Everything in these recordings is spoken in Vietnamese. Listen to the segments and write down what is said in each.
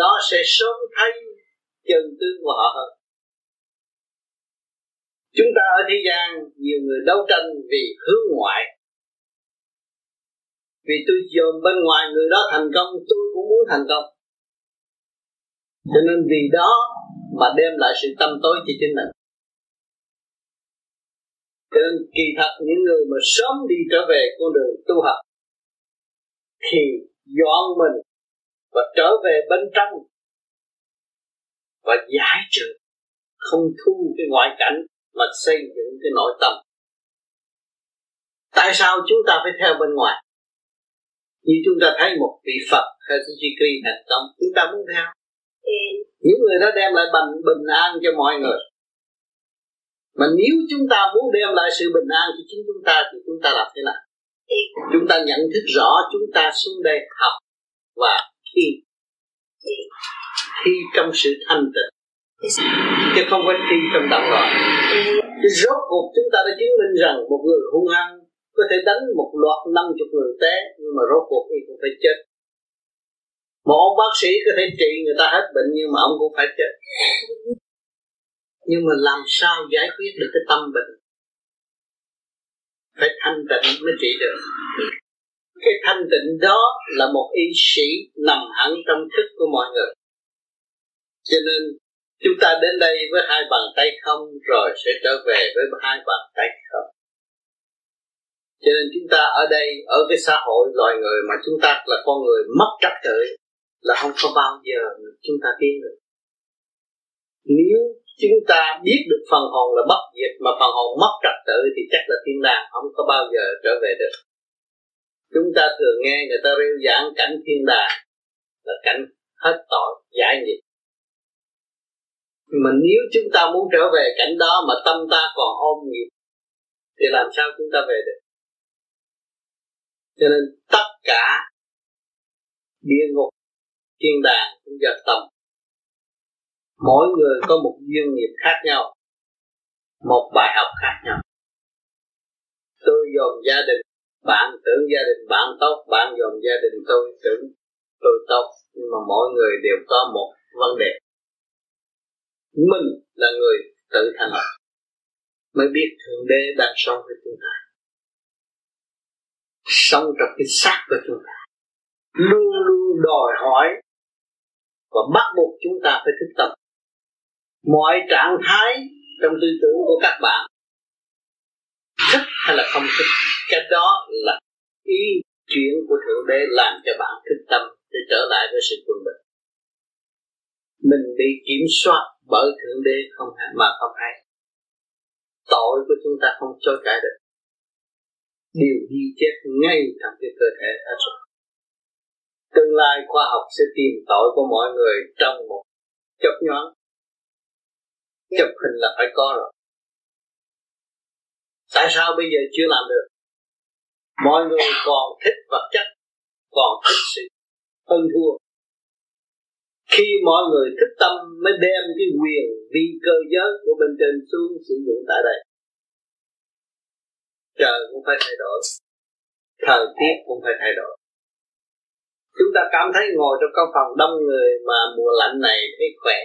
đó sẽ sớm thấy chân tướng của họ hơn. Chúng ta ở thế gian nhiều người đấu tranh vì hướng ngoại. Vì tôi dòm bên ngoài người đó thành công, tôi cũng muốn thành công. Cho nên vì đó mà đem lại sự tâm tối cho chính mình. Cho nên kỳ thật những người mà sớm đi trở về con đường tu học thì dọn mình và trở về bên trong và giải trừ, không thu cái ngoại cảnh mà xây dựng cái nội tâm. Tại sao chúng ta phải theo bên ngoài? Như chúng ta thấy một vị Phật hay Suzuki thành công, chúng ta muốn theo. Những người đó đem lại bình an cho mọi người. Mà nếu chúng ta muốn đem lại sự bình an cho chính chúng ta thì chúng ta làm thế nào? Chúng ta nhận thức rõ chúng ta xuống đây học và thi trong sự thanh tịnh, chứ không phải thi trong động loạn. Rốt cuộc chúng ta đã chứng minh rằng một người hung hăng có thể đánh một loạt 50 người té, nhưng mà rốt cuộc thì cũng phải chết. Một ông bác sĩ có thể trị người ta hết bệnh nhưng mà ông cũng phải chết. Nhưng mà làm sao giải quyết được cái tâm bệnh? Phải thanh tịnh mới trị được. Cái thanh tịnh đó là một ý sĩ nằm hẳn trong thức của mọi người. Cho nên chúng ta đến đây với hai bàn tay không rồi sẽ trở về với hai bàn tay không. Cho nên chúng ta ở đây, ở cái xã hội loài người mà chúng ta là con người mất trật tự là không có bao giờ chúng ta tiến được. Nếu chúng ta biết được phần hồn là bất diệt mà phần hồn mất trật tự thì chắc là thiên đàng không có bao giờ trở về được. Chúng ta thường nghe người ta rêu giảng cảnh thiên đàng là cảnh hết tội, giải nghiệp. Mà nếu chúng ta muốn trở về cảnh đó mà tâm ta còn ôm nghiệp thì làm sao chúng ta về được? Cho nên tất cả địa ngục, thiên đàng cũng do tâm. Mỗi người có một duyên nghiệp khác nhau, một bài học khác nhau. Tôi dòm gia đình, bạn tưởng gia đình bạn tốt, bạn dòm gia đình tôi tưởng tôi tốt, nhưng mà mỗi người đều có một vấn đề. Mình là người tự thành lập, mới biết Thượng Đế đang sống với chúng ta, sống trong cái xác của chúng ta, luôn luôn đòi hỏi và bắt buộc chúng ta phải thức tâm. Mọi trạng thái trong tư tưởng của các bạn, thích hay là không thích, cái đó là ý chuyện của Thượng Đế làm cho bạn thức tâm để trở lại với sự quân bình. Mình bị kiểm soát bởi Thượng Đế không hay. Tội của chúng ta không chối cãi được. Điều ghi chép ngay trong cái cơ thể hết rồi. Tương lai khoa học sẽ tìm tội của mọi người trong một chớp nhoáng. Chụp hình là phải có rồi. Tại sao bây giờ chưa làm được? Mọi người còn thích vật chất, còn thích sự hơn thua. Khi mọi người thức tâm mới đem cái quyền vi cơ giới của bên trên xuống sử dụng tại đây. Trời cũng phải thay đổi, thời tiết cũng phải thay đổi. Chúng ta cảm thấy ngồi trong căn phòng đông người mà mùa lạnh này thấy khỏe.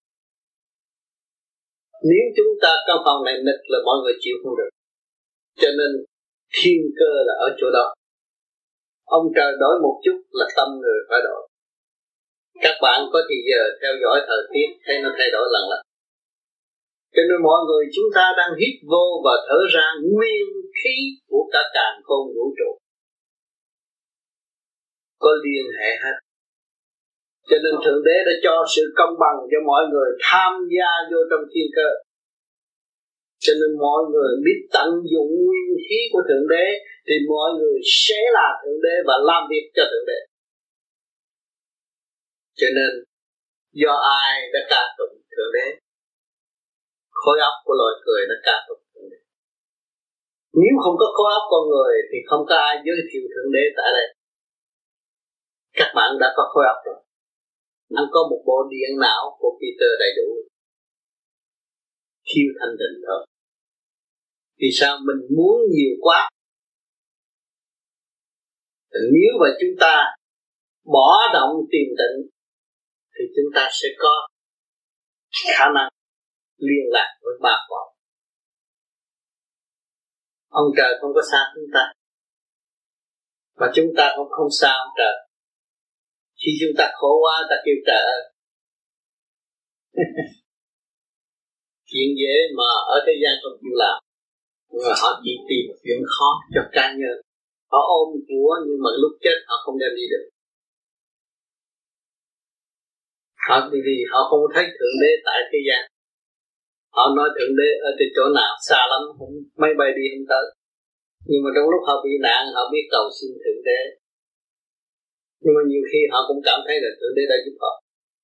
Nếu chúng ta căn phòng này nịch là mọi người chịu không được. Cho nên thiên cơ là ở chỗ đó. Ông trời đổi một chút là tâm người phải đổi. Các bạn có thì giờ theo dõi thời tiết thấy nó thay đổi lần lần. Cho nên mọi người chúng ta đang hít vô và thở ra nguyên khí của cả càn khôn vũ trụ, có liên hệ hết. Cho nên Thượng Đế đã cho sự công bằng cho mọi người tham gia vô trong thiên cơ. Cho nên mọi người biết tận dụng nguyên khí của Thượng Đế thì mọi người sẽ là Thượng Đế và làm việc cho Thượng Đế. Cho nên do ai đã ca tụng Thượng Đế? Khối óc của loài người đã ca tụng Thượng Đế. Nếu không có khối óc con người thì không có ai giới thiệu Thượng Đế tại đây. Các bạn đã có khối óc rồi. Anh có một bộ điện não của Peter đầy đủ. Thiếu thanh tịnh thôi. Vì sao mình muốn nhiều quá? Nếu mà chúng ta bỏ động tìm tịnh thì chúng ta sẽ có khả năng liên lạc với ba cõi. Ông trời không có xa chúng ta, mà chúng ta cũng không xa ông trời. Khi chúng ta khổ quá ta kêu trời ơi. Chuyện dễ mà ở thế gian không chịu làm, nhưng mà họ chỉ tìm một chuyện khó cho cá nhân. Họ ôm của nhưng mà lúc chết họ không đem đi được. Họ vì họ không thấy thượng đế tại thế gian. Họ nói thượng đế ở trên chỗ nào xa lắm, không máy bay đi không tới. Nhưng mà trong lúc họ bị nạn họ biết cầu xin thượng đế. Nhưng mà nhiều khi họ cũng cảm thấy là thượng đế đã giúp họ.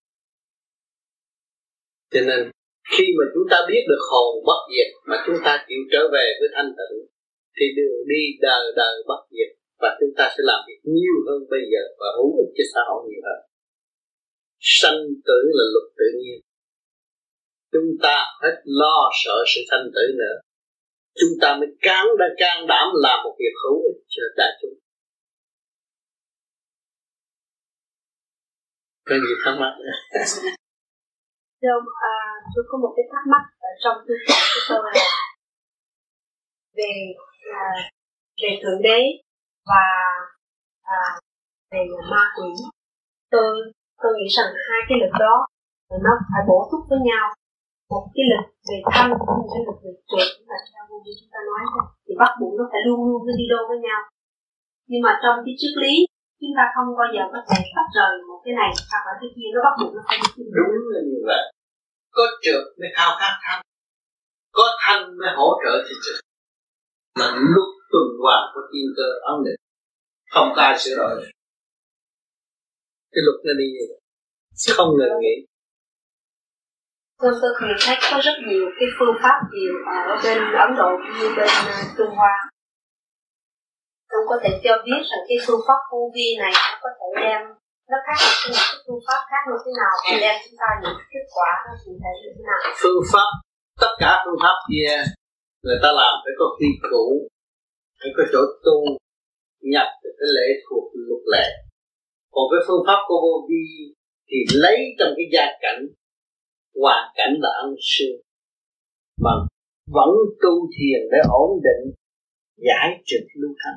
Cho nên khi mà chúng ta biết được hồn bất diệt mà chúng ta chịu trở về với thanh tịnh thì đường đi đời đời bất diệt, và chúng ta sẽ làm việc nhiều hơn bây giờ và hữu ích cho xã hội nhiều hơn. Sanh tử là luật tự nhiên. Chúng ta hết lo sợ sự sanh tử nữa. Chúng ta mới can đảm làm một việc hữu ích cho đại chúng. Có gì thắc mắc nữa? Thưa ông, tôi có một cái thắc mắc ở trong tư tưởng của tôi là về thượng đế và về ma quỷ. Tôi nghĩ rằng hai cái lực đó nó phải bổ túc với nhau. Một cái lực về thân, một cái lực về trượt, là theo như chúng ta nói thôi, thì bắt buộc nó phải luôn luôn đi đôi với nhau. Nhưng mà trong cái triết lý chúng ta không bao giờ có thể tách rời một cái này hoặc là cái kia, nó bắt buộc nó phải đi. Đúng là như vậy. Có trượt mới khao khát thanh, có thanh mới hỗ trợ cho trượt. Là lúc tuần hoàn của thiên cơ ấn định, không có ai sửa đổi. Cái luật nó đi như vậy, không ngừng nghỉ. Tôi nhìn thấy có rất nhiều cái phương pháp điều ở bên Ấn Độ cũng như bên Trung Hoa. Ông có thể cho biết rằng cái phương pháp vô vi này nó có thể đem, nó khác với những cái phương pháp khác như thế nào và đem chúng ta những kết quả nó cụ thể như thế nào? Phương pháp, tất cả phương pháp kia người ta làm phải có quy củ, phải có chỗ tu, nhập được cái lễ thuộc luật lệ. Còn cái phương pháp của vô vi thì lấy trong cái gia cảnh, hoàn cảnh là ân sư, mà vẫn tu thiền để ổn định, giải trừ lưu thanh.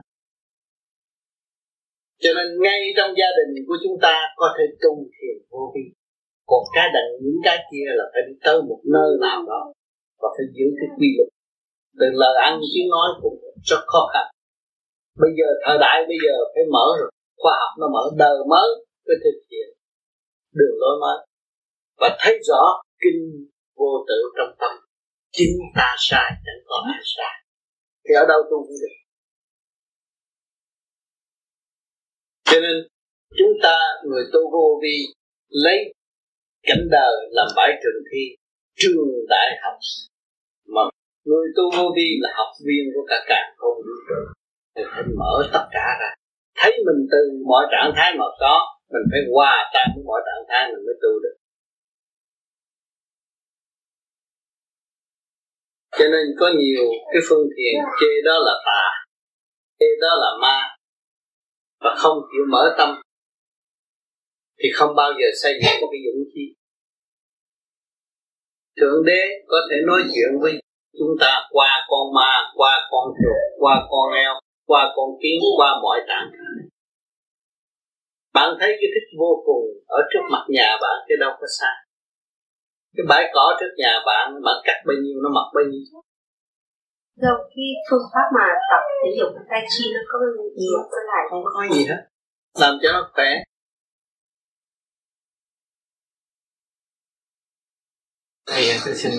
Cho nên ngay trong gia đình của chúng ta có thể tu thiền vô vi. Còn những cái kia là phải đi tới một nơi nào đó và phải giữ cái quy luật. Từ lời ăn tiếng nói cũng rất khó khăn. Bây giờ thời đại bây giờ phải mở rồi, khoa học nó mở đời mới với thực hiện đường lối mới và thấy rõ kinh vô tự trong tâm. Chính ta sai, chẳng có ai sai. Thì ở đâu tu cũng được. Cho nên chúng ta người tu vô vi lấy cảnh đời làm bãi trường thi, trường đại học, mà người tu vô vi là học viên của cả càn khôn vũ trụ, thì phải mở tất cả ra, thấy mình từ mọi trạng thái mà có, mình phải hòa tan với mọi trạng thái mình mới tu được. Cho nên có nhiều cái phương thiền chê đó là tà, chê đó là ma, và không chịu mở tâm thì không bao giờ xây dựng một cái dũng khí. Thượng đế có thể nói chuyện với chúng ta qua con ma, qua con chuột, qua con heo, qua con kiến, qua mọi trạng thái. Bạn thấy cái thích vô cùng ở trước mặt nhà bạn chứ đâu có xa. Cái bãi cỏ trước nhà bạn cắt bao nhiêu nó mọc bao nhiêu. Đâu cái phương pháp mà tập thể dục tai chi nó có nhiều với lại không có gì hết, làm cho nó khỏe. Thầy tôi xin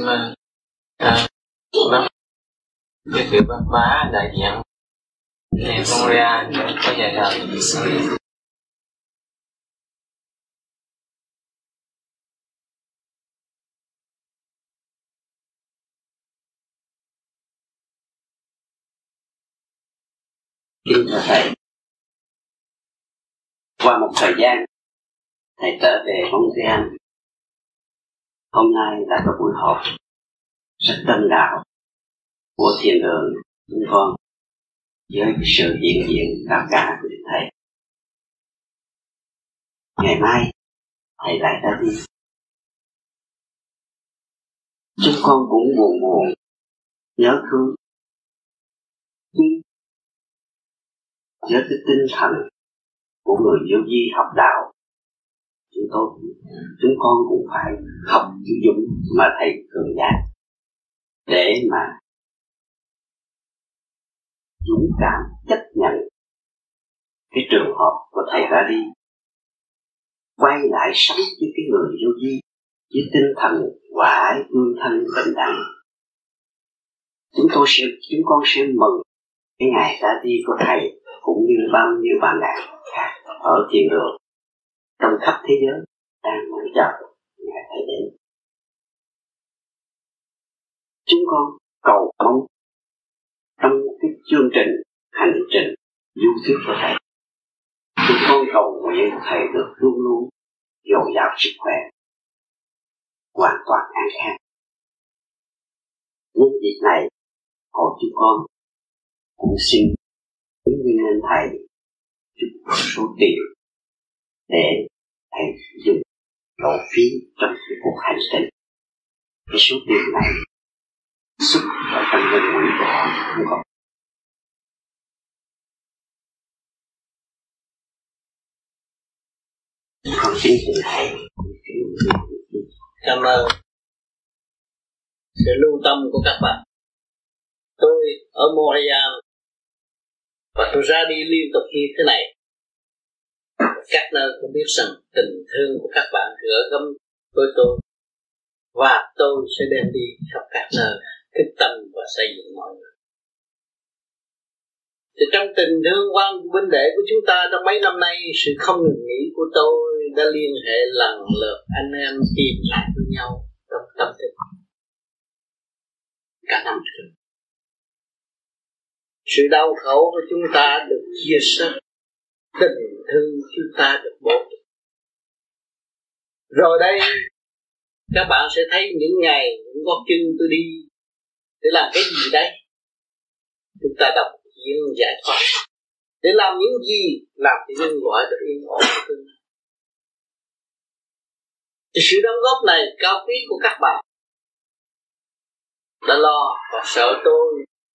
giới thiệu văn hóa đại diện thầy Montreal có vài lời. Kính thưa thầy, qua một thời gian thầy trở về Montreal. Hôm nay đã có buổi họp rất đông đảo của thiền đường chúng con với sự hiện diện cao cả của thầy. Ngày mai thầy lại ra đi. Chúng con cũng buồn buồn, nhớ thương, nhưng với cái tinh thần của người vô vi học đạo, chúng con cũng phải học chữ dũng mà thầy thường dạy, để mà dũng cảm chấp nhận cái trường hợp của thầy ra đi, quay lại sống với cái người vô vi với tinh thần hòa ái tương thân bình đẳng. Chúng con sẽ mừng cái ngày ra đi của thầy, cũng như bao nhiêu bạn đàn khác ở thiên đường trong khắp thế giới đang mong chờ ngày thầy đến. Chúng con cầu mong trong cái chương trình hành trình du thuyết của thầy, chúng con cầu nguyện thầy được luôn luôn dồi dào sức khỏe, hoàn toàn an khang. Nhân dịp này, hội chúng con cũng xin kính lên thầy chút số tiền để thầy dùng lộ phí trong cái cuộc hành trình. Cái số tiền này xuất ở trong ngân quỹ của họ không có. Con kính thưa thầy. Cảm ơn sự lưu tâm của các bạn. Tôi ở Montreal và tôi ra đi liên tục như thế này. Các nơi cũng biết rằng tình thương của các bạn gửi gắm với tôi, và tôi sẽ đem đi khắp các nơi thức tâm và xây dựng mọi người. Thì trong tình thương quan huynh đệ của chúng ta trong mấy năm nay, sự không ngừng nghỉ của tôi đã liên hệ lần lượt anh em tìm lại với nhau trong tâm thức cả năm trước. Sự đau khổ của chúng ta được chia sẻ, tình thương chúng ta được bổ túc. Rồi đây các bạn sẽ thấy những ngày, những gót chân tôi đi để làm cái gì đấy. Chúng ta đọc chuyện giải thoát để làm những gì, làm cho nhân loại được yên ổn. Thì sự đóng góp này cao quý của các bạn đã lo và sợ tôi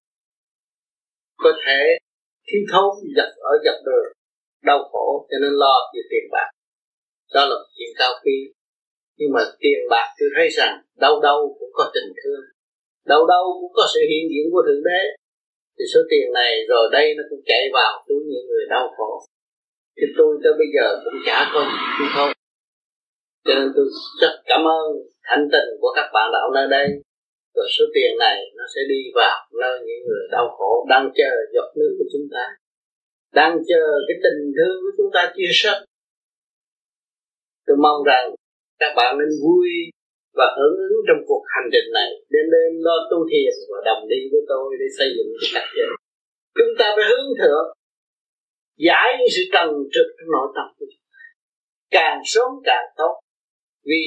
có thể thiếu thốn ở dọc đường đau khổ, cho nên lo về tiền bạc. Đó là một chuyện cao quý. Nhưng mà tiền bạc tôi thấy rằng đâu đâu cũng có tình thương, đâu đâu cũng có sự hiện diện của Thượng Đế. Thì số tiền này rồi đây nó cũng chạy vào túi những người đau khổ. Thì tôi tới bây giờ cũng chả có gì chứ không. Cho nên tôi rất cảm ơn thành tình của các bạn đạo nơi đây. Rồi số tiền này nó sẽ đi vào nơi những người đau khổ đang chờ giọt nước của chúng ta, đang chờ cái tình thương của chúng ta chia sẻ. Tôi mong rằng các bạn nên vui và hưởng ứng trong cuộc hành trình này, đêm đêm lo tu thiền và đồng đi với tôi để xây dựng cái cách giới. Chúng ta phải hướng thượng, giải những sự trần trực trong nội tâm của chúng ta, càng sớm càng tốt. Vì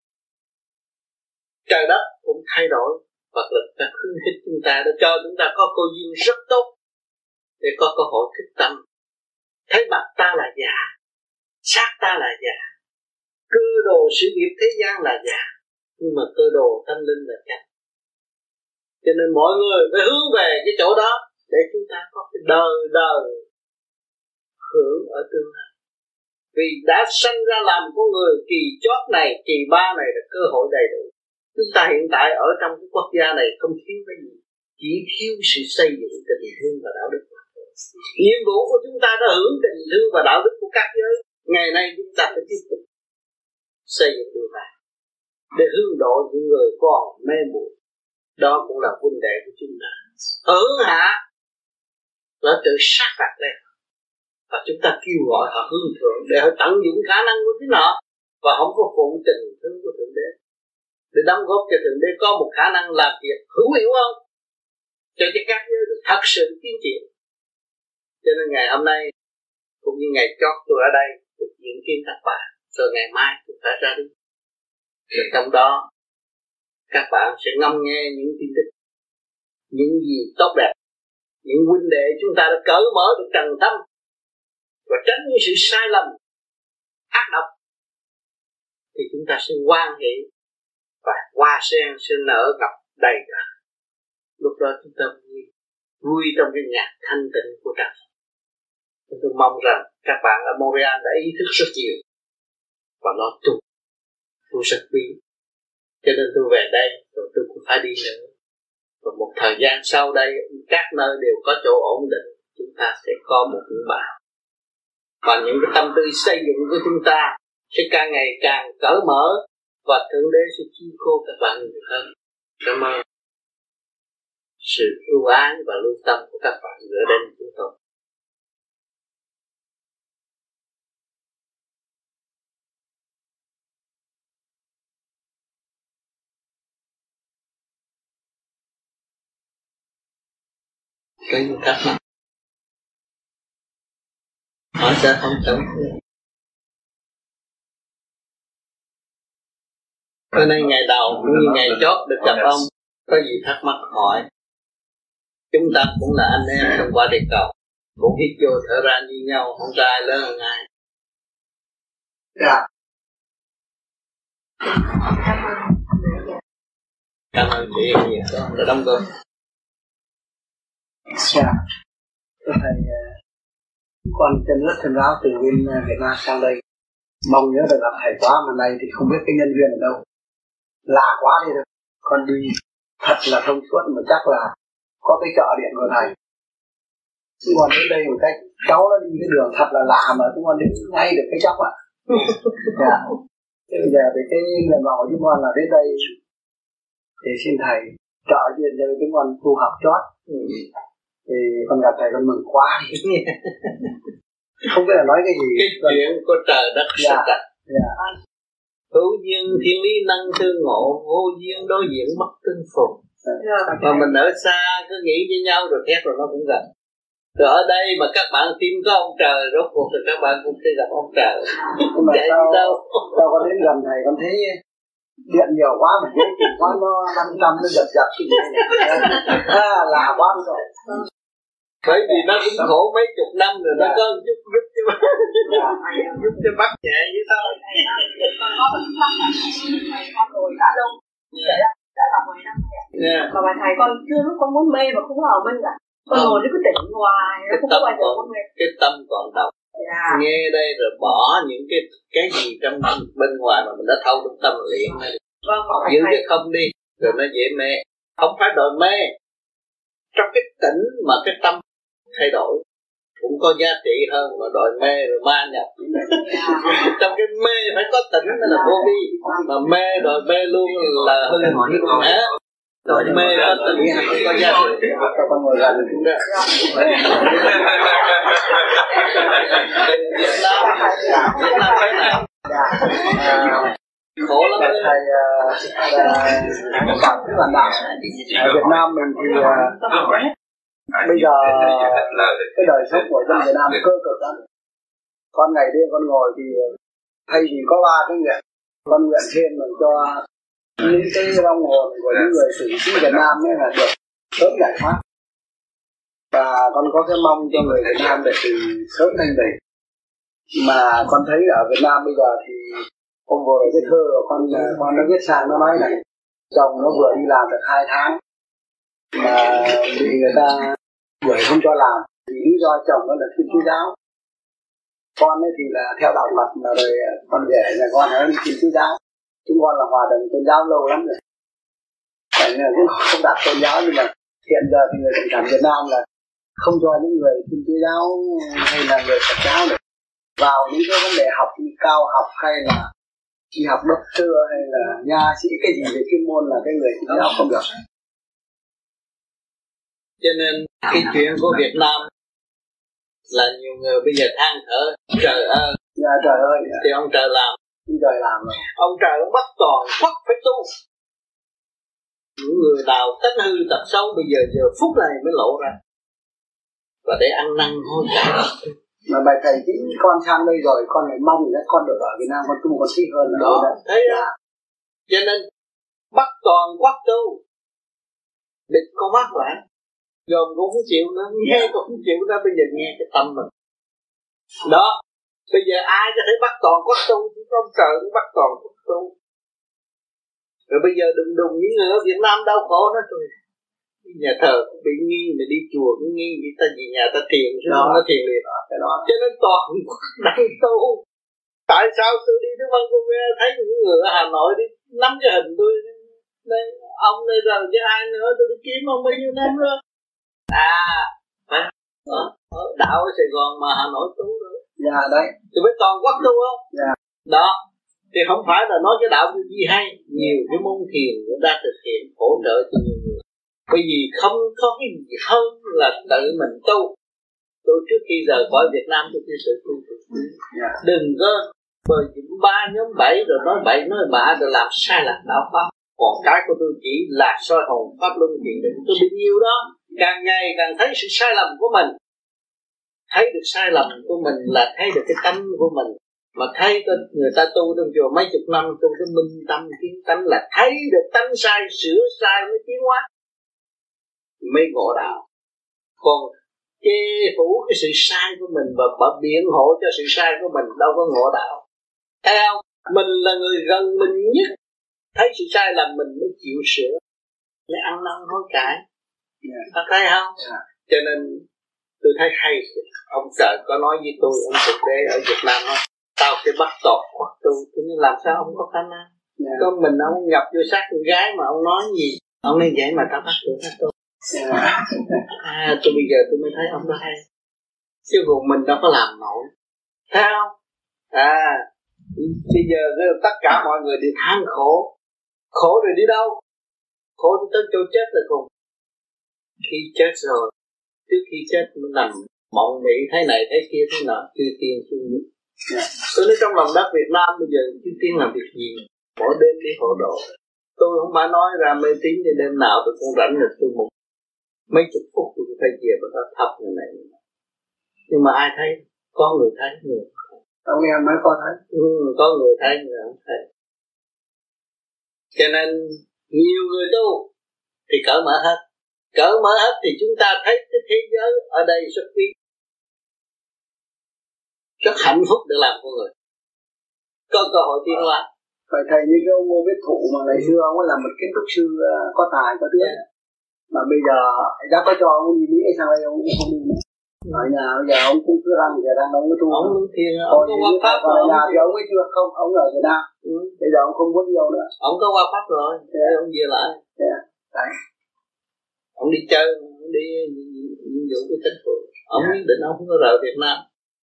trời đất cũng thay đổi, vật lực đã khuyến khích chúng ta, đã cho chúng ta có cơ duyên rất tốt để có cơ hội thức tâm. Thấy mặt ta là giả, xác ta là giả, cơ đồ sự nghiệp thế gian là giả, nhưng mà cơ đồ tâm linh là thật. Cho nên mọi người phải hướng về cái chỗ đó để chúng ta có cái đời đời hưởng ở tương lai. Vì đã sanh ra làm con người, kỳ chót này, kỳ ba này là cơ hội đầy đủ. Chúng ta hiện tại ở trong cái quốc gia này không thiếu cái gì, chỉ thiếu sự xây dựng tình thương và đạo đức. Nhiệm vụ của chúng ta đã hưởng tình thương và đạo đức của các giới. Ngày nay chúng ta phải tiếp tục xây dựng điều này để hướng độ những người còn mê muội. Đó cũng là vấn đề của chúng ta. Hướng hạ là tự sát phạt lên, và chúng ta kêu gọi họ hướng thượng để họ tận dụng khả năng của chính họ và không có phụ tình thương của Thượng Đế, để đóng góp cho Thượng Đế có một khả năng làm việc hữu hiệu hơn cho các giới được thật sự tiến triển. Cho nên ngày hôm nay cũng như ngày chót tôi ở đây được diễn kiến các bạn, rồi ngày mai tôi phải ra đi. Rồi trong đó các bạn sẽ ngâm nghe những tin tức, những gì tốt đẹp, những huynh đệ chúng ta đã cởi mở được trần tâm và tránh những sự sai lầm ác độc thì chúng ta sẽ hoan hỷ và hoa sen sẽ nở ngập đầy cả. Lúc đó chúng ta vui trong cái nhạc thanh tịnh của Trần. Tôi mong rằng các bạn ở Montreal đã ý thức rất nhiều và lo tu. Tôi rất quý. Cho nên tôi về đây rồi tôi cũng phải đi nữa. Và một thời gian sau đây các nơi đều có chỗ ổn định, chúng ta sẽ có một vững bạo. Và những cái tâm tư xây dựng của chúng ta sẽ càng ngày càng cởi mở và Thượng Đế sẽ chiếu cố các bạn nhiều hơn. Cảm ơn sự ưu ái và lưu tâm của các bạn gửi đến chúng tôi. Cái gì thắc mắc? Hỏi sao không chấm? Hôm nay ngày đầu cũng như ngày chót được gặp ông, có gì thắc mắc hỏi. Chúng ta cũng là anh em trong quả địa cầu, cũng hít vô thở ra như nhau, không có ai lớn hơn ai. Dạ. Cảm ơn chị nhiều đã đóng góp. Dạ. Thầy con chân rất thân ráo từ bên Việt Nam sang đây, mong nhớ được gặp thầy quá, mà này thì không biết cái nhân duyên ở đâu, lạ quá đi được. Con đi thật là thông suốt, mà chắc là có cái chợ điện của thầy. Chúng con đến đây một cách cháu nó đi cái đường thật là lạ mà chúng con đến ngay được cái chốc ạ. Dạ. Thế bây giờ thì cái nguyện vọng của chúng con là đến đây thì xin thầy trợ duyên cho chúng con tu học chót. Thì con gặp thầy con mừng quá. Không biết là nói cái gì. Cái chuyện của trời đất sắp đặt. Hữu duyên thiên lý năng tương ngộ, vô duyên đối diện bất tương phùng. Mà mình ở xa cứ nghĩ với nhau rồi thét rồi nó cũng gần. Rồi ở đây mà các bạn tin có ông trời, rốt cuộc thì các bạn cũng sẽ gặp ông trời. Nhưng mà sao con đến gần thầy con thấy điện nhiều quá mà dễ chịu quá, nó 500 nó giật cái gì lạ quá rồi. Bởi vì nó cũng khổ mấy chục năm rồi, nó có giúp cho bắt nhẹ vậy thôi. Con có bệnh lắm con rồi đã đâu đã là 10 năm rồi. Mà bà thầy con chưa lúc con muốn mê mà không có ở bên cả. Con ngồi nó cứ tỉnh hoài, nó không có bao giờ muốn mê. Cái tâm còn độc. Nghe đây rồi bỏ những cái gì trong bên ngoài mà mình đã thâu trong tâm liền. Giữ cái không đi rồi nó dễ mê. Không phải đòi mê, trong cái tỉnh mà cái tâm thay đổi cũng có giá trị hơn mà đòi mê rồi ma nhập. Trong cái mê phải có tỉnh mới là vô vi, mà mê đòi mê luôn là hư hỏng. Đòi mê có tỉnh không có giá trị. Con ngồi gần được chúng ta. Việt Nam thế nào? Khổ lắm đấy. Thầy cảm thấy là đạo ở Việt Nam mình thì bây giờ cái đời sống của dân Việt Nam cơ cực lắm. Con ngày đêm con ngồi thì thay vì có 3 cái nguyện, con nguyện thêm mà cho những cái vong hồn của những người tử sĩ Việt Nam ấy là được sớm giải thoát. Và con có cái mong cho người Việt Nam để từ sớm thanh tịnh. Mà con thấy ở Việt Nam bây giờ thì hôm vừa rồi cái thơ của con nó viết sang nó nói này, chồng nó vừa đi làm được 2 tháng mà bị người ta đuổi không cho làm vì lý do chồng nó là Thiên Chúa giáo, con ấy thì là theo đạo Phật, mà rồi con rể nhà con nó đi Thiên Chúa giáo. Chúng con là hòa đồng tôn giáo lâu lắm rồi, phải là cũng không đặt tôn giáo, nhưng mà hiện giờ thì người Cộng sản Việt Nam là không cho những người Thiên Chúa giáo hay là người Phật giáo được vào những cái vấn đề học cao học hay là đi học đốc sư hay là nha sĩ cái gì về chuyên môn là cái người Thiên Chúa giáo không được. Cho nên cái chuyện của Việt Nam là nhiều người bây giờ than thở trời ơi. Dạ trời ơi. Thì ông trời làm. Ông trời làm rồi. Ông trời ông bắt toàn bắt phải tu. Những người nào tánh hư tật xấu bây giờ phút này mới lộ ra. Và để ăn năn hối cải. Mà bài thầy chính con sang đây rồi con lại mong là con được ở Việt Nam con tu con thích hơn. Đó, thấy đó. Cho nên bắt toàn quát tu. Địch con mắt lại. Gồm cũng không chịu nữa, nghe cũng không chịu nữa, bây giờ nghe cái tâm mình. Đó, Bây giờ ai có thể bắt toàn quốc tu, chỉ có ông trời mới bắt toàn quốc tu. Rồi bây giờ đùng những người ở Việt Nam đau khổ đó rồi. Nhà thờ cũng bị nghi, mà đi chùa cũng nghi, vì ta về nhà ta thiền, nó thiền liền. Cho nên toàn quốc đang tu. Tại sao tôi đi tới Vancouver thấy những người ở Hà Nội đi nắm cái hình tôi đây, ông đây rồi chứ ai nữa, tôi đi kiếm ông bao nhiêu năm rồi. Ở đạo ở Sài Gòn mà Hà Nội tu rồi. Dạ đấy. Thì phải toàn quốc tu không? Dạ. Đó. Thì không phải là nói cái đạo gì hay, nhiều cái môn thiền cũng đã thực hiện hỗ trợ cho nhiều người. Bởi vì không có cái gì hơn là tự mình tu. Tôi trước khi rời khỏi Việt Nam tôi chia sẻ tu. Đừng có bởi những 3 nhóm 7 rồi nói bậy nói bạ rồi làm sai lạc đạo pháp. Còn cái của tôi chỉ là soi hồn pháp luân thiền định. Tôi bị nhiều đó. Càng ngày càng thấy sự sai lầm của mình. Thấy được sai lầm của mình là thấy được cái tánh của mình. Mà thấy người ta tu trong chùa mấy chục năm tu cái minh tâm kiến tánh là thấy được tánh sai, sửa sai mới tiến hóa, mới ngộ đạo. Còn chê phủ cái sự sai của mình và biện hộ cho sự sai của mình đâu có ngộ đạo. Thấy không? Mình là người gần mình nhất, thấy sự sai lầm mình mới chịu sửa, mới ăn năn hối cải. Có thấy không? Cho nên tôi thấy hay. Ông trời có nói với tôi, ông thực tế ở Việt Nam đó, tao sẽ bắt tọt quốc tu, nhưng làm sao ông có khả năng? Có mình ông nhập vô xác con gái mà ông nói gì? Ông nói vậy mà tao bắt được hết tôi. Tôi bây giờ tôi mới thấy ông đó hay. Chứ còn mình đâu có làm nổi. Thấy không? Bây giờ tất cả mọi người đều than khổ. Khổ rồi đi đâu? Khổ tới chỗ chết rồi cùng. Khi chết rồi, trước khi chết mới nằm mộng mị thấy này thấy kia thế nọ, chư tiên chư nữ. Tôi nói trong lòng đất Việt Nam bây giờ chư tiên làm việc gì? Mỗi đêm đi hộ độ. Tôi không phải nói ra mê tín cho đêm nào tôi cũng rảnh được tôi một mấy chục phút tôi phải về và ta thắp người này. Nhưng mà ai thấy? Có người thấy, người không. Ông em mới có thấy. Có người thấy, người không thấy. Cho nên nhiều người tu thì cởi mở hết. Cởi mở hết thì chúng ta thấy cái thế giới ở đây rất quý, rất hạnh phúc được làm con người, có cơ hội tiến hóa. Phải thầy như cái ông Ngô Viết Thụ mà ngày xưa ông là một kiến trúc sư có tài có tiếng, mà bây giờ đã có cho ông đi Mỹ hay sao đây ông cũng không đi nữa. Ở nhà bây giờ ông cũng cứ răng giờ đang ông có tu. Ông thiền, ông có qua pháp rồi. Ở nhà thì ông ấy chưa không, ông ở Việt Nam. Bây giờ ông không muốn yêu nữa. Ông có qua pháp rồi, ông về lại. Đấy. Ông đi chơi, ông đi nhiệm vụ của chính phủ. Ông quyết định ông không có rời Việt Nam.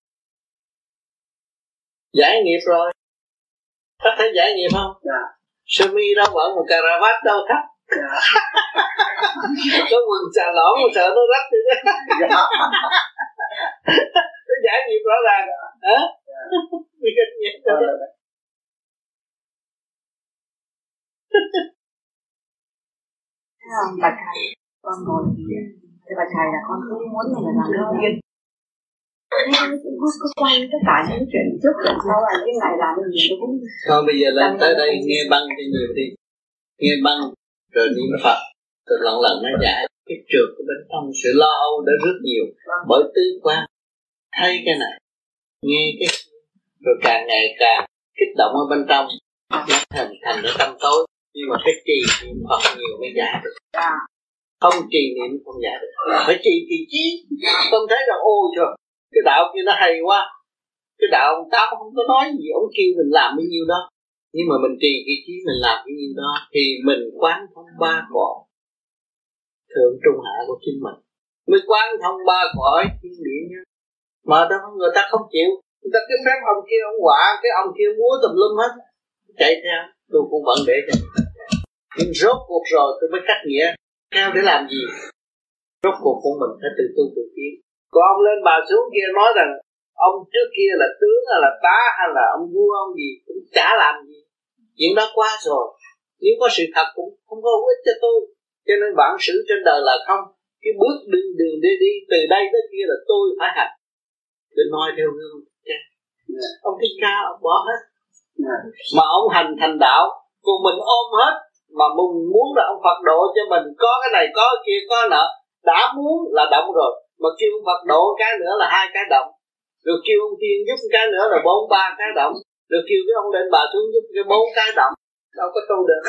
Giải nghiệp rồi. Có thể giải nghiệp không? Sơ mi đâu vẫn một cà ra vát đâu thắt. Có quần xà lõn mà sợ nó rách đi đó. Nó giải nghiệp rõ ràng. Hả? Đi kinh nghiệm cho đó. Bà thầy, con ngồi thì bà thầy là con không muốn là làm đâu yên. Cứ quay tất cả những chuyện trước chuyện sau là cái này làm cái gì tôi cũng. Thôi bây giờ lên tới đây nghe băng cho nhiều đi. Nghe băng rồi niệm Phật rồi lần nó giải cái trượt của bên trong, sự lo âu đã rất nhiều bởi tứ quan. Thấy cái này, nghe cái rồi càng ngày càng kích động ở bên trong, nó thành ở tâm tối. Nhưng mà phải trì niệm Phật nhiều mới giải được. Không trì niệm không giải được. Phải trì trí. Không thấy là ô trời, cái đạo kia nó hay quá. Cái đạo ông Tám không có nói gì, ông kêu mình làm bao nhiêu đó. Nhưng mà mình trì cái trí mình làm bao nhiêu đó thì mình quán thông 3 cõi thượng trung hạ của chính mình. Mới quán thông 3 cõi thiên địa nhá. Mà người ta không chịu. Người ta cứ phép ông kia ông quả, cái ông kia múa tùm lum hết. Chạy theo, tôi cũng vẫn để cho. Nhưng rốt cuộc rồi tôi mới cắt nghĩa. Theo để làm gì? Rốt cuộc của mình phải tự tu tự tiến. Còn ông lên bà xuống kia nói rằng ông trước kia là tướng hay là tá hay là ông vua ông gì cũng chả làm gì. Chuyện đó qua rồi. Nếu có sự thật cũng không có ích cho tôi. Cho nên vạn sự trên đời là không. Cái bước đường đi từ đây tới kia là tôi phải hành. Đừng nói theo gương. Ông Thích Ca ông bỏ hết. Mà ông hành thành đạo, còn mình ôm hết. Mà mình muốn là ông Phật độ cho mình có cái này có cái kia có nợ. Đã muốn là động rồi. Mà kêu ông Phật độ cái nữa là 2 cái động. Rồi kêu ông Thiên giúp cái nữa là 4-3 cái động. Rồi kêu cái ông lên bà xuống giúp cái 4 cái động. Đâu có tu được.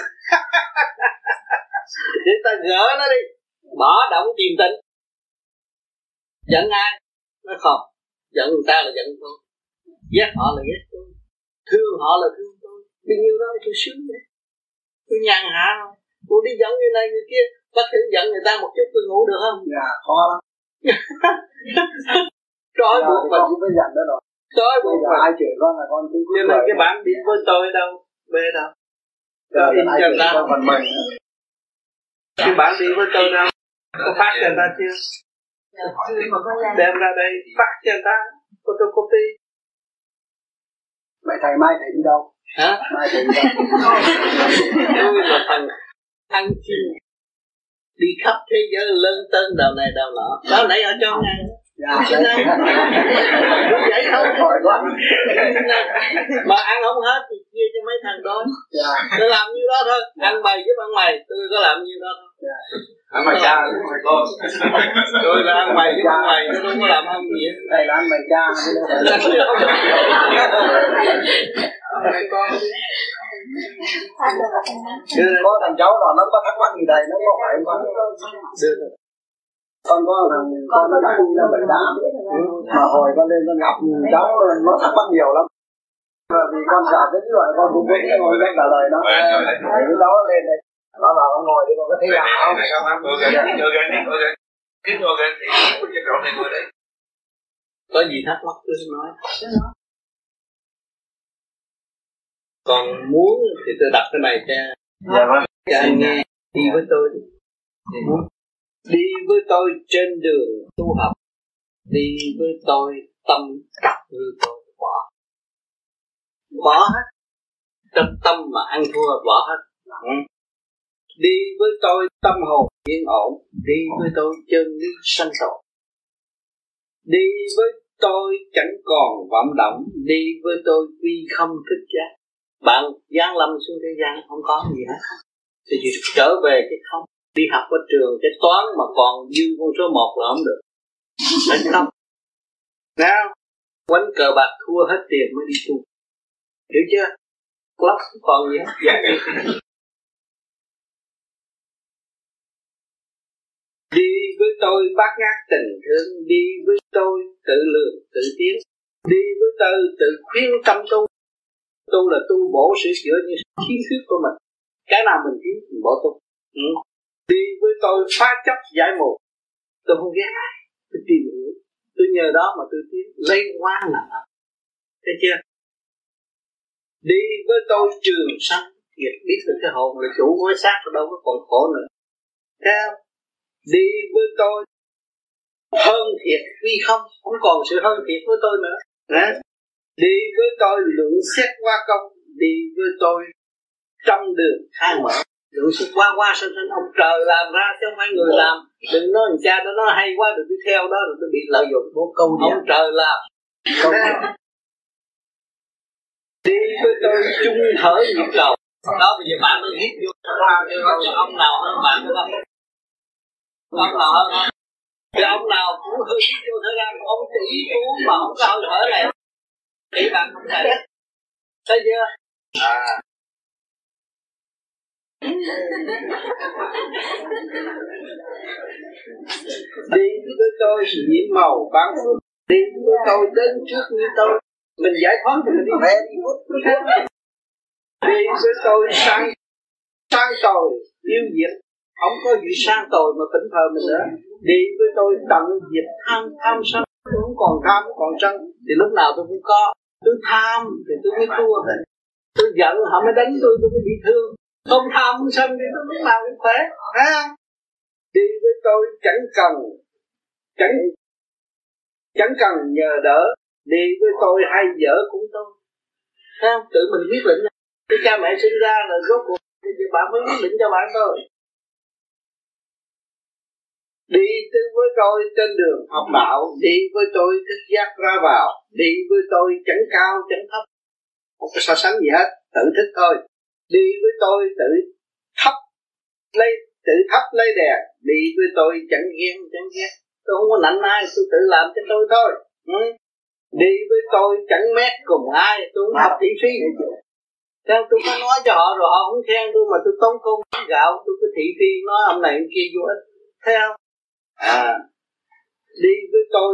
Để ta gỡ nó đi, bỏ động tìm tịnh. Giận ai? Nó không. Giận người ta là giận tôi, ghét họ là ghét tôi, thương họ là thương tôi. Bao nhiêu đó tôi sướng đấy. Tôi nhàn hạ không? Tôi đi giận như này như kia, bắt thử giận người ta một chút tôi ngủ được không? Dạ, khó lắm. Trói buộc mình cũng phải giận đó rồi. Trói buộc mình. Ai chửi con là con cũng cho nên cái bạn đi với tôi đâu, bê đâu. Rồi in cho người ta. Cái bạn đi với tôi đâu, có phát cho người ta chưa? Đem ra đây phát cho người ta photocopy. Mày thầy mai thầy đi đâu? Hả? Mai thầy đi đâu? Tôi là thằng ăn chim đi khắp thế giới lân tân đầu này đầu nọ. Đó nãy ở cho ngay. Dạ, vậy không? Mà ăn không hết thì chia cho mấy thằng đó. Tôi làm như đó thôi. Ăn mày giúp ăn mày, tôi có làm như đó thôi. Ăn mày cha, ăn mày con. Tôi là ăn mày giúp ăn mày, tôi không có làm ăn gì. Đây là ăn mày cha. Có thằng cháu nào nó có thắc mắc gì đây, nó có hỏi em con. Con có thằng con nó đặt đi là bệnh đám, mà hồi con lên con gặp cháu nó thắc mắc nhiều lắm. Vì con sợ cái loại con cũng biết ngồi bên trả lời nó. Thì lúc đó lên đây, nó bảo con ngồi đi con có thấy lạ không? Có gì thắc mắc tôi nói. Còn muốn thì tôi đặt cái này cho anh nghe. Đi với tôi đi. Đi với tôi trên đường tu học. Đi với tôi tâm cặp như tôi bỏ hết. Trong tâm mà ăn thua bỏ hết. Đi với tôi tâm hồn yên ổn. Đi với tôi chân lý sanh tồn. Đi với tôi chẳng còn vọng động. Đi với tôi quy không thức giác. Bạn giáng lâm xuống thế gian không có gì hết, thì chỉ trở về cái không. Đi học ở trường cái toán mà còn dư con số 1 là không được. Phải không? Nào, quánh cờ bạc thua hết tiền mới đi tu. Hiểu chưa? Club còn gì hết. Đi với tôi bát ngát tình thương. Đi với tôi tự lượng tự tiến. Đi với tôi tự khuyên tâm tu. Tu là tu bổ sửa chữa những khiếm khuyết của mình. Cái nào mình thiếu mình bổ tu. Đi với tôi phá chấp giải mù. Tôi không ghét ai, tôi tìm hiểu. Tôi nhờ đó mà tôi tiến lấy quá nặng. Thấy chưa? Đi với tôi trường sanh. Việc biết được cái hồn là chủ của xác rồi đâu có còn khổ nữa. Thấy không? Đi với tôi hơn thiệt vì không còn sự hơn thiệt với tôi nữa. Đấy. Đi với tôi lượng xét qua công. Đi với tôi trong đường khai mở. Lượng xét qua sanh ông trời làm ra chứ không phải người làm. Đừng nói thằng cha nó nói hay quá rồi tôi theo đó rồi tôi bị lợi dụng. Ông trời làm. Đi với tôi chung thở nhịp cầu. Đó bây giờ bạn mới hít vô ông nào hơn bạn được không? Ông nào hơn không? Thì ông nào cũng hơi hít vô thở ra. Ông chỉ uống mà không có hơi thở này. Thì bạn không thể. Thấy chưa? Đi với tôi nhiễm màu bán phước. Đi với tôi đến trước như tôi. Mình giải thoát thì mình đi về. Đi với tôi sang tồi yêu diệt. Không có gì sang tồi mà tỉnh thờ mình nữa. Đi với tôi tận diệt tham sân. Tôi không còn tham, không còn sân. Thì lúc nào tôi cũng có. Tôi tham thì tôi mới thua. Tôi giận họ mới đánh tôi mới bị thương. Không tham không sân thì tôi lúc nào cũng khỏe. Đi với tôi chẳng cần nhờ đỡ. Đi với tôi hay dở cũng tôi. Tự mình quyết định. Cái cha mẹ sinh ra là rốt cuộc thì bạn mới quyết định cho bạn thôi. Đi với tôi trên đường học đạo. Đi với tôi thức giác ra vào. Đi với tôi chẳng cao chẳng thấp. Không có so sánh gì hết. Tự thức thôi. Đi với tôi tự thấp lấy đèn. Đi với tôi chẳng ghen. Tôi không có nạnh ai. Tôi tự làm cho tôi thôi. Đi với tôi chẳng mét cùng ai, tôi không học thị phi. Theo tôi có nói cho họ rồi họ không khen tôi, mà tôi tốn công gạo, tôi cứ thị phi nói ông này ông kia vô ích. Thấy không? Đi với tôi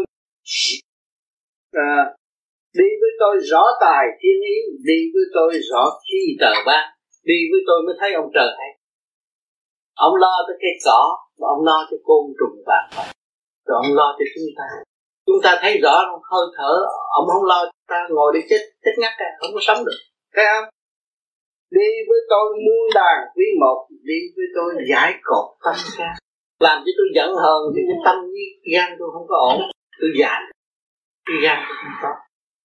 đi với tôi rõ tài thiên ý, đi với tôi rõ khi trời ban, đi với tôi mới thấy ông trời hay. Ông lo cho cây cỏ, mà ông lo cho côn trùng vạn vật, rồi ông lo cho chúng ta thấy rõ hơi thở, ông không lo chúng ta ngồi đi chết ngắt ra, không có sống được, thấy không? Đi với tôi muôn đàn quý một, đi với tôi giải cột tâm can, làm cho tôi giận hờn thì cái tâm với gan tôi không có ổn, tôi giải cái gan tôi không có.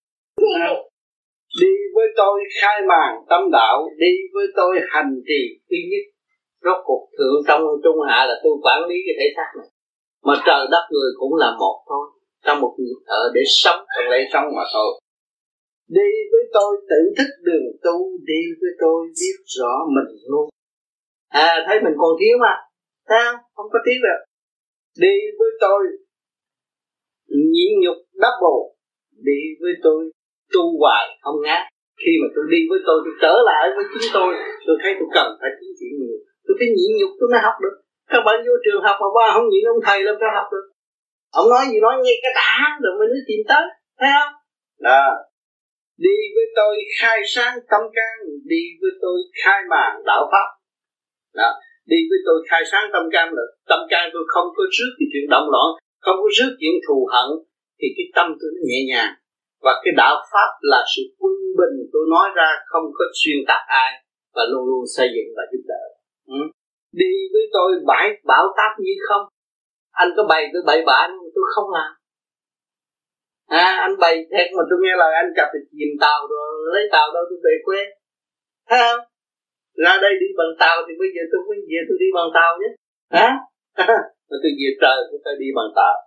Đi với tôi khai màn tâm đạo, đi với tôi hành trì duy nhất. Rốt cuộc thượng trong trung hạ là tôi quản lý cái thể xác này, mà trời đất người cũng là một thôi, trong một nhịp thở để sống trong lễ sống mà thôi. Đi với tôi tự thức đường tu, đi với tôi biết rõ mình luôn. Thấy mình còn thiếu mà, thấy không? Không có thiếu được. Đi với tôi nhịn nhục double, đi với tôi tu hoài không ngán. Khi mà tôi đi với tôi trở lại với chính tôi thấy tôi cần phải tiến triển nhiều. Tôi phải nhịn nhục tôi mới học được. Các bạn vô trường học mà ba không nhịn ông thầy làm sao học được? Ông nói gì nói nghe cái đã rồi mới nói tìm tới, thấy không? Đó. Đi với tôi khai sáng tâm can, đi với tôi khai màn đạo pháp. Đó. Đi với tôi khai sáng tâm can là tâm can tôi không có rước cái chuyện động loạn, không có rước chuyện thù hận, thì cái tâm tôi nó nhẹ nhàng. Và cái đạo pháp là sự quân bình, tôi nói ra không có xuyên tạc ai, và luôn luôn xây dựng và giúp đỡ. Đi với tôi bảo táp như không. Anh có bày tôi bậy bạ nhưng tôi không làm. Anh bày thiệt mà tôi nghe lời anh chặt thì chìm tàu rồi lấy tàu đâu tôi về quê. Thấy không? Ra đây đi bằng tàu thì bây giờ tôi phải về tôi đi bằng tàu nhé. Mà tôi về trời tôi phải đi bằng tàu.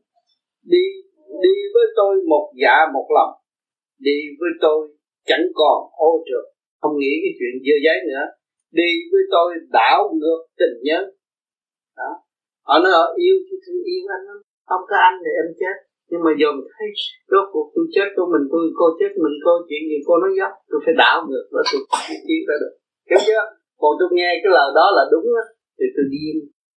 Đi với tôi một dạ một lòng, đi với tôi chẳng còn ô trượt, không nghĩ cái chuyện dơ giấy nữa. Đi với tôi đảo ngược tình nhân. Đó. Họ nói họ yêu thì tôi yêu anh lắm, không có anh thì em chết. Nhưng mà giờ mình thấy rốt cuộc tôi chết của mình, cô chết mình, cô chuyện gì cô nói dốc, tôi phải đảo ngược đó, tôi chiến ra được, hiểu chưa? Còn tôi nghe cái lời đó là đúng á, thì tôi điên,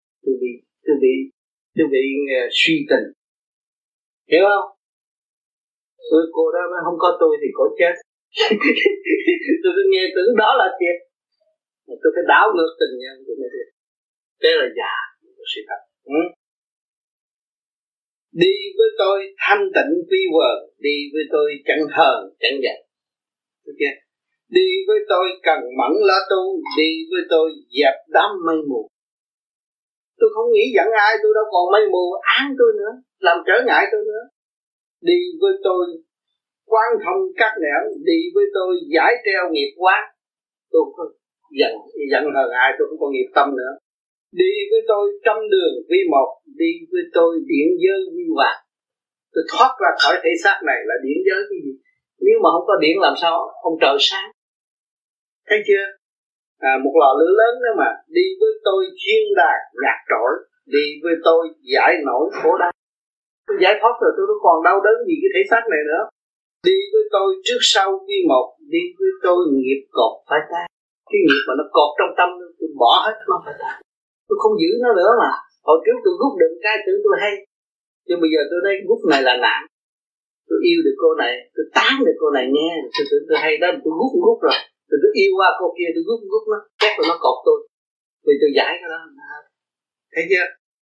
tôi bị suy tình, hiểu không? Cô đó mà không có tôi thì cô chết. Tôi nghe tưởng đó là thiệt, tôi phải đảo ngược tình nhân tôi mới thiệt. Thế là giả sự thật. Đi với tôi thanh tịnh quy quờ, đi với tôi chẳng hờn chẳng giận. Okay. Đi với tôi cần mẫn lá tu, đi với tôi dẹp đám mây mù. Tôi không nghĩ giận ai, tôi đâu còn mây mù án tôi nữa, làm trở ngại tôi nữa. Đi với tôi quan thông các nẻo, đi với tôi giải treo nghiệp quán. Tôi không giận hờn ai, tôi không có nghiệp tâm nữa. Đi với tôi trong đường vi một, đi với tôi điện giới vi vàng. Tôi thoát ra khỏi thể xác này là điện giới cái gì? Nếu mà không có điện làm sao ông trời sáng? Thấy chưa? Một lò lửa lớn đó mà. Đi với tôi thiên đàng nhạc trỗi, đi với tôi giải nổi khổ đau. Tôi giải thoát rồi, tôi không còn đau đớn gì cái thể xác này nữa. Đi với tôi trước sau vi một, đi với tôi nghiệp cột phải tan. Cái nghiệp mà nó cột trong tâm tôi bỏ hết nó phải tan. Tôi không giữ nó nữa mà. Hồi trước tôi rút được cái tưởng tôi hay, nhưng bây giờ tôi thấy rút này là nạn. Tôi yêu được cô này, tôi tán được cô này nghe, tôi hay đó, tôi rút rồi. Tôi yêu qua cô kia, tôi rút nó, chắc là nó cột tôi. Vì tôi giải cái đó. Thấy chưa?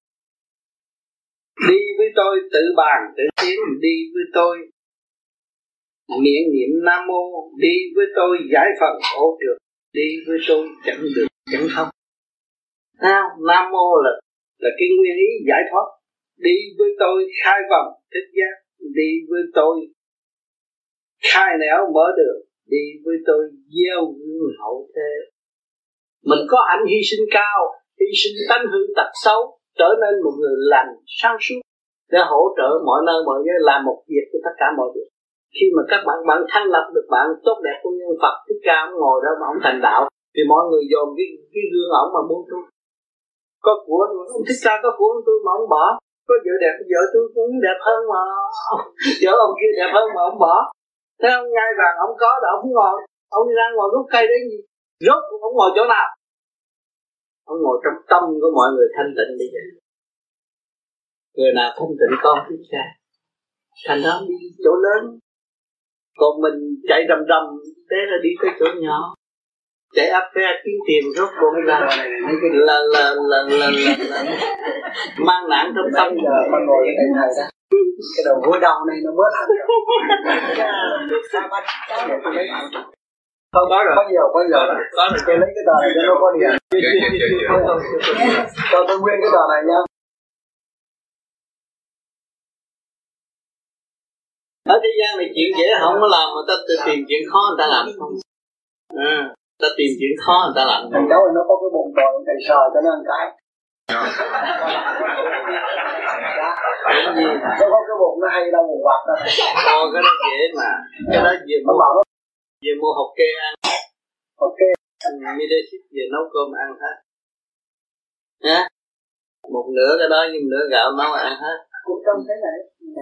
Đi với tôi tự bàn tự tiến, đi với tôi miệng niệm Nam Mô, đi với tôi giải phần ô trượt, đi với tôi chẳng được chẳng không. Nam Mô là cái nguyên ý giải thoát. Đi với tôi khai vòng thích giác, đi với tôi khai nẻo mở đường, đi với tôi gieo gương hậu thế. Mình có hạnh hy sinh cao, hy sinh tánh hư tật xấu, trở nên một người lành sáng suốt để hỗ trợ mọi nơi mọi nơi, làm một việc cho tất cả mọi việc. Khi mà các bạn thành lập được bạn tốt đẹp của nhân Phật Thích Ca, ông ngồi đó mà ông thành đạo, thì mọi người dồn cái gương ổng mà muốn tu. Có của ông Thích Ca, có của ông tôi mà ông bỏ, có vợ đẹp, vợ tôi cũng đẹp hơn mà vợ ông kia đẹp hơn mà ông bỏ. Thế ông ngai vàng ông có là ông ngồi, ông ra ngồi gốc cây đấy gì rốt ông ngồi chỗ nào? Ông ngồi trong tâm của mọi người thanh tịnh bây giờ. Người nào thanh tịnh con biết ra, thành đó đi chỗ lớn. Còn mình chạy rầm rầm thế là đi tới chỗ nhỏ, chạy áp phe kiếm tiền rốt cuộc là mang nạn trong tâm. Giờ con ngồi cái này này ra, cái đầu gối đau này nó bớt hẳn. Không có rồi. Có nhiều. Tôi lấy cái tờ này cho nó có điện. Cho tôi nguyên cái tờ này nha. Ở thế gian này chuyện dễ không có làm mà ta tìm chuyện khó người ta làm không. Ta tìm chuyện khó người ta làm. Thằng cháu nó có cái bụng to, thầy sờ cho nó ăn cái. Nó có cái bụng nó hay đau bụng quạt đó. Cái đó dễ mà. Cái đó về mua hột kê ăn. Hột kê. Midaship về nấu cơm ăn hết. Hả? Một nửa cái đó nhưng nửa gạo nấu ăn hết. Cũng trong thế này.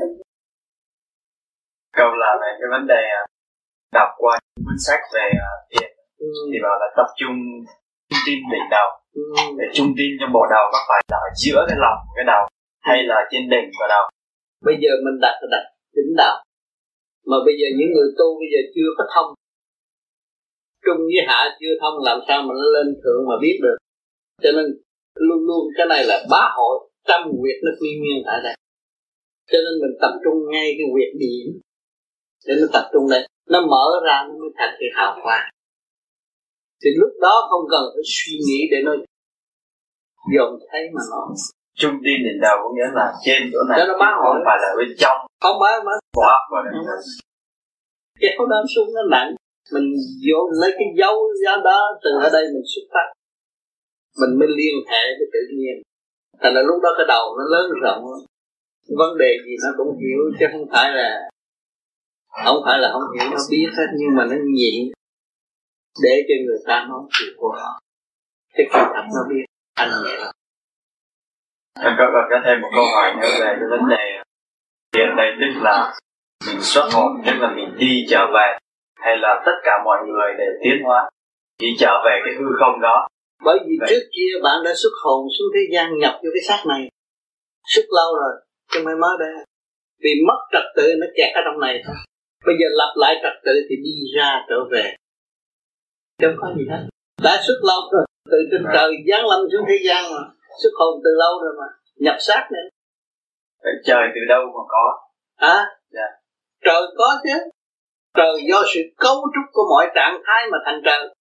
Câu là về cái vấn đề đọc qua cuốn sách về thiền thì bảo là tập trung tin đỉnh đầu. Để trung tin trong bộ đầu có phải là ở giữa cái lòng cái đầu hay là trên đỉnh của đầu? Bây giờ mình đặt đỉnh đầu, mà bây giờ những người tu bây giờ chưa có thông, trung với hạ chưa thông, làm sao mà nó lên thượng mà biết được. Cho nên luôn luôn cái này là bá hội trăm huyệt nó quy nguyên tại đây. Cho nên mình tập trung ngay cái huyệt điểm để nó tập trung đây, nó mở ra nó mới thành cái hào quang. Thì lúc đó không cần phải suy nghĩ để nó dồn thấy mà nó trung tin đỉnh đầu có nghĩa là trên chỗ này, nó bá hội, không phải là bên trong, không bá mà quá kéo đám xuống nó nặng. Mình vô lấy cái dấu đó từ ở đây mình xuất phát, mình mới liên hệ với tự nhiên. Thành ra lúc đó cái đầu nó lớn rộng, vấn đề gì nó cũng hiểu, chứ không phải là không hiểu, nó biết hết, nhưng mà nó nhịn để cho người ta nói chuyện của họ. Cái sự thật nó biết anh vậy đó. Em có thêm một câu hỏi nữa về cái vấn đề hiện đây, tức là mình xuất hồn, tức là mình đi trở về, hay là tất cả mọi người để tiến hóa đi trở về cái hư không đó? Bởi vì vậy, trước kia bạn đã xuất hồn xuống thế gian, nhập vô cái xác này suốt lâu rồi, chứ mới mới đây. Vì mất trật tự nó kẹt ở trong này thôi. Bây giờ lập lại trật tự thì đi ra trở về, không có gì hết. Đã xuất lâu rồi, từ trên trời giáng lâm xuống thế gian mà, xuất hồn từ lâu rồi mà, nhập xác nữa. Trời từ đâu mà có? Dạ. Trời có chứ. Trời do sự cấu trúc của mọi trạng thái mà thành trời.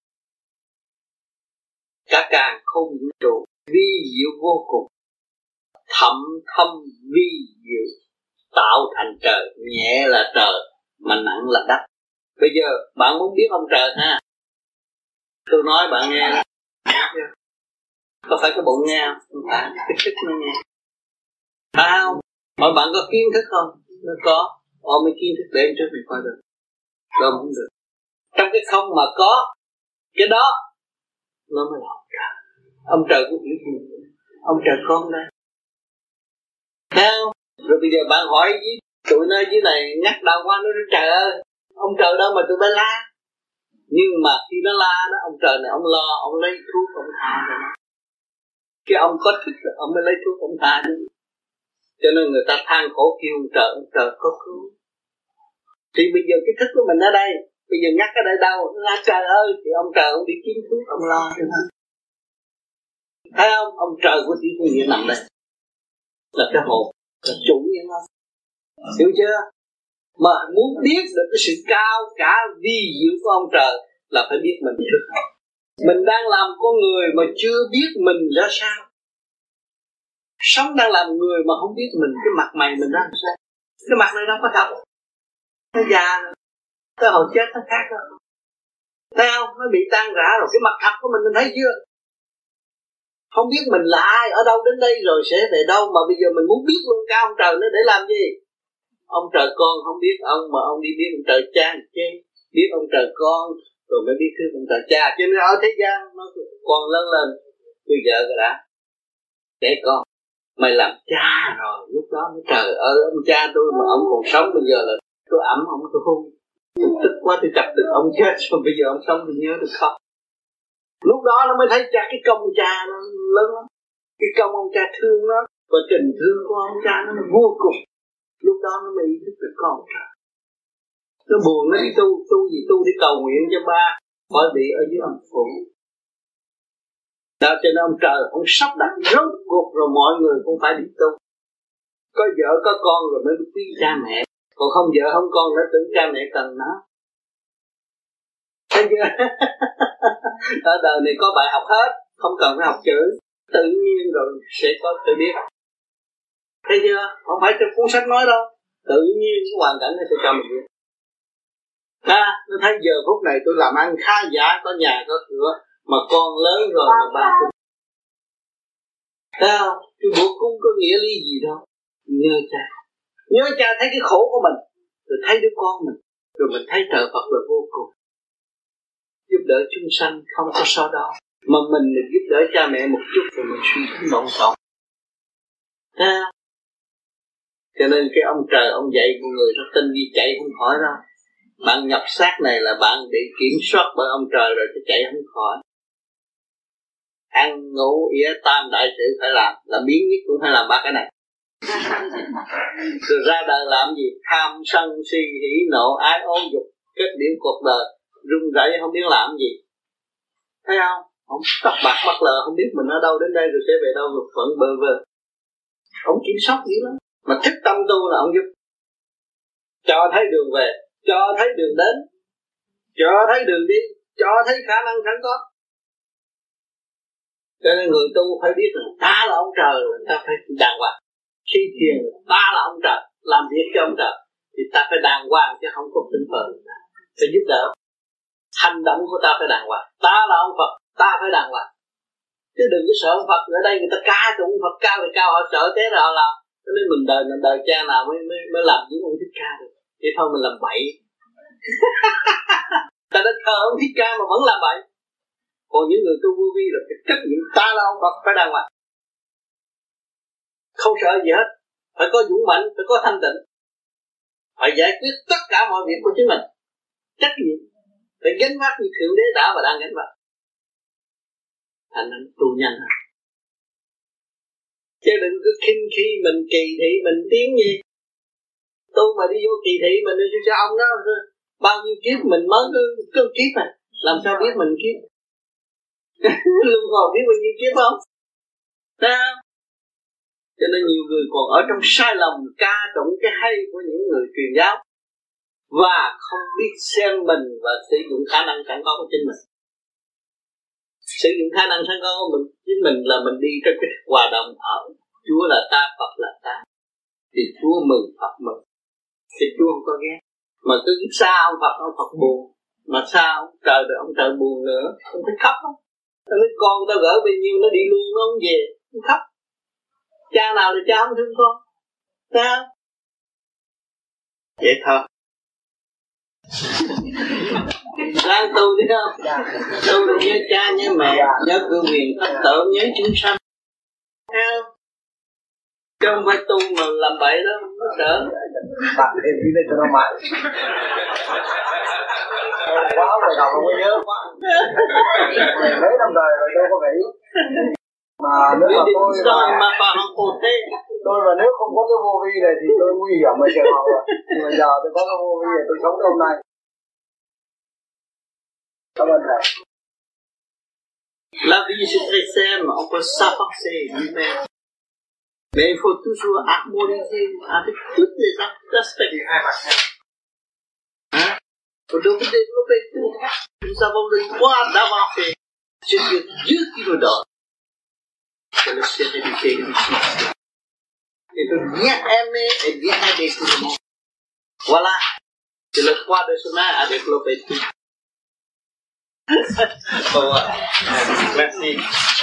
Cả càng không vũ trụ vi diệu vô cùng, thậm thâm vi diệu, tạo thành trời. Nhẹ là trời mà nặng là đất. Bây giờ bạn muốn biết ông trời ha, tôi nói bạn nghe, có phải cái bụng nghe không? Phải cái thức nó nghe. Phải không? Mọi bạn có kiến thức không? Nó có. Mấy kiến thức để trước mình coi được. Không được. Trong cái không mà có cái đó, nó mới là ông trời. Ông trời cũng hiểu gì? Ông trời con đây. Thấy không? Rồi bây giờ bạn hỏi với tụi nó dưới này nhắc đầu qua, nó nói trời ơi, ông trời đâu mà tụi bay la. Nhưng mà khi nó la đó, ông trời này ông lo, ông lấy thuốc ông tha cho nó. Cái ông có thích rồi, ông mới lấy thuốc ông tha đi. Cho nên người ta than khổ kêu ông trời có cứu. Thì bây giờ cái thức của mình ở đây, bây giờ nhắc ở đây đâu, la trời ơi, thì ông trời ông đi kiếm thuốc ông lo cho nó. Thấy không? Ông trời của tiểu thiên địa nằm đây, là cái hồn, là chủ nhân không? Hiểu chưa? Mà muốn biết được cái sự cao cả vi diệu của ông trời là phải biết mình trước. Mình đang làm con người mà chưa biết mình ra sao. Sống đang làm người mà không biết mình, cái mặt mày mình ra sao. Cái mặt này đâu có thật. Nó già rồi, cái hồi chết nó khác rồi. Thấy không? Nó bị tan rã rồi. Cái mặt thật của mình thấy chưa? Không biết mình là ai, ở đâu đến đây rồi sẽ về đâu. Mà bây giờ mình muốn biết luôn cả ông trời nữa để làm gì? Ông trời con không biết ông, mà ông đi biết ông trời cha chứ. Biết ông trời con rồi mới biết thương ông trời cha. Cho nên ở thế gian nó còn lớn lên. Bây giờ rồi đã, để con mày làm cha rồi, lúc đó trời ơi ông cha tôi mà ông còn sống bây giờ là tôi ẵm ông tôi hôn, tôi tức quá tôi chặt tức ông chết rồi bây giờ ông sống tôi nhớ được khóc. Lúc đó nó mới thấy cha cái công cha nó lớn lắm, cái công ông cha thương nó và tình thương của ông cha nó vô cùng. Lúc đó nó mới ý thức được con trời. Nó buồn nó đi tu gì tu đi cầu nguyện cho ba khỏi bị ở dưới âm phủ. Đó cho nên ông trời ông sắp đặt rốt cuộc rồi mọi người cũng phải đi tu. Có vợ có con rồi mới quý cha mẹ, còn không vợ không con nó tưởng cha mẹ cần nó. Thấy chưa? Ở đời này có bài học hết, không cần phải học chữ, tự nhiên rồi sẽ có tự biết. Thấy chưa? Không phải trong cuốn sách nói đâu, tự nhiên cái hoàn cảnh nó sẽ cho mình biết. Nó thấy giờ phút này tôi làm ăn khá giả, có nhà có cửa, mà con lớn rồi mà ba tôi. Thấy không? Cái bữa cúng có nghĩa lý gì đâu. Nhớ cha thấy cái khổ của mình, rồi thấy đứa con mình, rồi mình thấy trời Phật là vô cùng. Giúp đỡ chúng sanh không có so đo, mà mình được giúp đỡ cha mẹ một chút rồi mình suy tính lộn xộn. Cho nên cái ông trời ông dạy con người rất tinh vi, chạy không khỏi đâu. Bạn nhập xác này là bạn bị kiểm soát bởi ông trời rồi, thì chạy không khỏi. Ăn ngủ yế tam đại sự phải làm biến nhất cũng phải làm ba cái này. Rồi ra đời làm gì? Tham sân si hỉ nộ ái ố dục, kết điểm cuộc đời rung rẩy không biết làm gì. Thấy không? Ông tóc bạc bắt lờ không biết mình ở đâu đến đây rồi sẽ về đâu, rồi vẫn bơ vơ. Ông kiểm soát dữ lắm. Mà thức tâm tu là ông giúp, cho thấy đường về, cho thấy đường đến, cho thấy đường đi, cho thấy khả năng sẵn có. Cho nên người tu phải biết rằng ta là ông trời, ta phải đàng hoàng. Khi thiền ta là ông trời, làm việc cho ông trời, thì ta phải đàng hoàng chứ không có tinh phờ. Phải giúp đỡ. Hành động của ta phải đàng hoàng. Ta là ông Phật, ta phải đàng hoàng. Chứ đừng có sợ ông Phật, ở đây người ta ca cho ông Phật cao thì cao, họ sợ thế rồi họ làm. Cho nên mình đời cha nào mới làm giống ông Thích Ca được. Vậy thôi mình làm bậy. Ta đã thờ ông Thích Ca mà vẫn làm bậy. Còn những người tu vô vi là cái trách nhiệm ta là ông Phật phải đàng hoàng. Không sợ gì hết. Phải có dũng mạnh, phải có thanh tịnh. Phải giải quyết tất cả mọi việc của chính mình. Trách nhiệm. Phải gánh vác như Thượng Đế đã và đang gánh vác. Anh ấy tu nhanh hả? Chứ đừng cứ khi mình kỳ thị mình tiếng gì. Tu mà đi vô kỳ thị mình đi cho ông đó. Bao nhiêu kiếp mình mới có kiếp này. Làm sao biết mình kiếp? Luân hồi biết bao nhiêu kiếp không? Sao? Cho nên nhiều người còn ở trong sai lầm ca tụng cái hay của những người truyền giáo, và không biết xem mình và sử dụng khả năng sẵn có của chính mình. Sử dụng khả năng sẵn có của mình, chính mình là mình đi trong cái hòa đồng ở Chúa là ta, Phật là ta, thì Chúa mừng, Phật mừng, thì Chúa không có ghét. Mà cứ xa ông Phật buồn. Mà sao trời được ông trời buồn nữa, không phải khóc không? Nói con tao gỡ bao nhiêu nó đi luôn nó không về, không khóc. Cha nào là cha không thương con? Sao? Vậy thôi. Đang tu đi không? Tu là nhớ cha, nhớ mẹ, nhớ cương quyền, thất tử, nhớ chúng sanh. Sao? Chứ không phải tu mà làm bậy đó, không có sợ. Bạn thêm đi lên cho nó mạnh. Quá hồi đầu không có nhớ quá. Mấy năm đời rồi đâu có nghĩ. Mà nếu mà tôi mà nếu không có cái vô vi này thì tôi nguy hiểm ở trường học rồi. Nhưng mà giờ tôi có cái vô vi này tôi sống hôm nay. Cảm ơn thầy. La vie c'est très simple, on peut s'efforcer lui-même. Mais il faut toujours harmoniser avec tous les aspects. On doit développer tout. Nous avons le droit d'avancer. C'est Dieu qui nous donne. C'est la sérénité et le succès. Il faut bien aimer et bien aider tout le monde. Voilà. C'est le droit de chemin à développer tout. Merci.